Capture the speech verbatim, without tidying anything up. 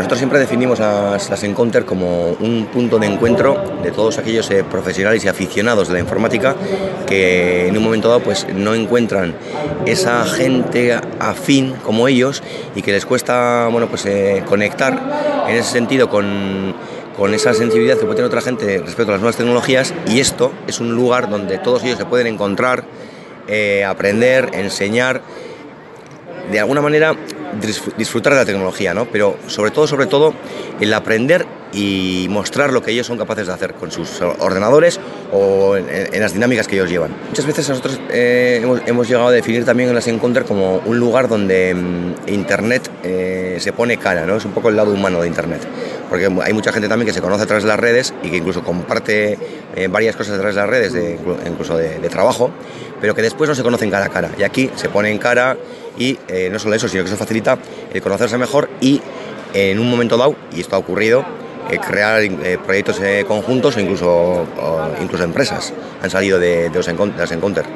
Nosotros siempre definimos las, las Encounter como un punto de encuentro de todos aquellos eh, profesionales y aficionados de la informática que en un momento dado pues, no encuentran esa gente afín como ellos y que les cuesta bueno, pues, eh, conectar en ese sentido con, con esa sensibilidad que puede tener otra gente respecto a las nuevas tecnologías, y esto es un lugar donde todos ellos se pueden encontrar, eh, aprender, enseñar, de alguna manera disfrutar de la tecnología, ¿no? Pero sobre todo, sobre todo, el aprender y mostrar lo que ellos son capaces de hacer con sus ordenadores o en, en las dinámicas que ellos llevan. Muchas veces nosotros eh, hemos, hemos llegado a definir también en las Encounter como un lugar donde mmm, Internet eh, se pone cara, ¿no? Es un poco el lado humano de Internet, porque hay mucha gente también que se conoce a través de las redes y que incluso comparte eh, varias cosas a través de las redes, de, incluso de, de trabajo, pero que después no se conocen cara a cara. Y aquí se ponen cara y eh, no solo eso, sino que eso facilita el conocerse mejor y eh, en un momento dado, y esto ha ocurrido, eh, crear eh, proyectos eh, conjuntos o incluso, o incluso empresas han salido de, de, los de las Encounter.